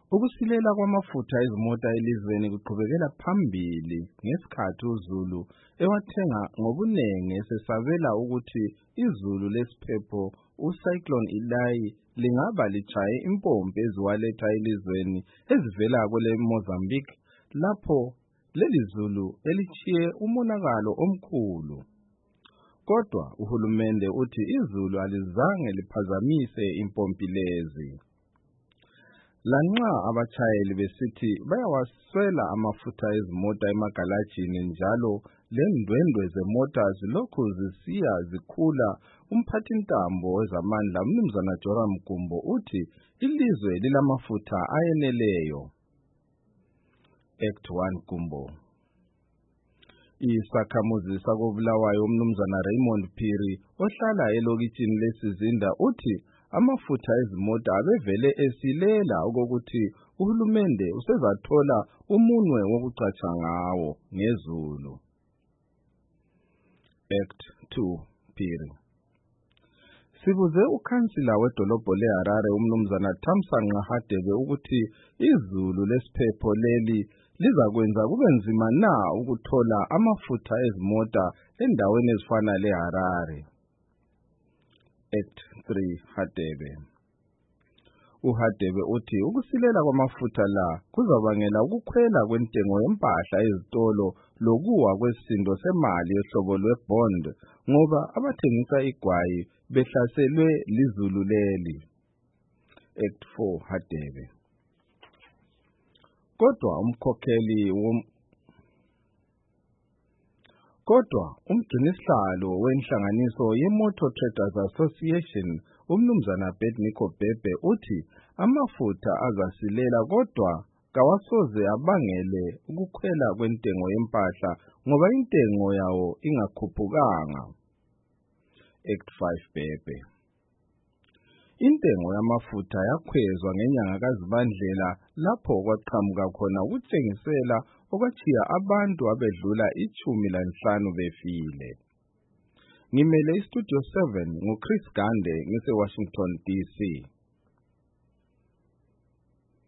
Ukusilela kwamafutha ezimota elizweni kuqhubekela phambili ngesikhathi uZulu ewathenga ngobunengi esesabela ukuthi izulu lesiphepho uCyclone Idai lingaba litshaye impompi eziwaletha elizweni ezivela kule Mozambique lapho leli zulu elitshiye umonakalo omkhulu. Kodwa uhulumende uthi izulu alizange liphazamise impompi lezi. Lanxa abatshayeli besithi bayawaswela amafutha ezimota emagalajini njalo lendwendwe zemota zilokhu zisiya zikhula, umphathintambo wezamandla uMnumzana Joram Gumbo uthi ilizwe lilamafutha ayeneleyo. Act 1 Gumbo. Isakhamuzi sakobulawayo uMnumzana Raymond Phiri ohlala elokitshini lesizinda uthi amafutha ezimota abevele esilela okokuthi uhulumende usezathola umunwe wokucatsha ngawo ngezulu. Act 2 Phiri. Sibuze ukhansila wedolobho leHarare uMnumzana Thamsanqa Hadebe ukuthi izulu lesiphepho leli lizakwenza kube nzima na ukuthola amafutha ezimota endaweni ezifana leHarare. Act 3 Hadebe. uHadebe uthi ukusilela kwamafutha la kuzabangela ukukhwela kwentengo yempahla ezitolo lokuwa kwesisindo semali yohlobo lwebond ngoba abathengisa igwayi behlaselwe lizulu leli. Act 4 Hadebe. Kodwa umgcinisihlalo wenhlanganiso yeMotor Traders Association uMnumzana Bednico Bhebhe uthi amafutha azasilela kodwa kawasoze abangele ukukhwela kwentengo yempahla ngoba intengo yawo ingakhuphukanga. Act 5 Bhebhe. Intengo yamafutha yakhwezwa ngenyanga kaZibandlela lapho kwaqhamuka khona ukutshengisela okwachiya abantu abedlula 15 befile. Ngimele iStudio 7 nguChris Gande ngise Washington DC.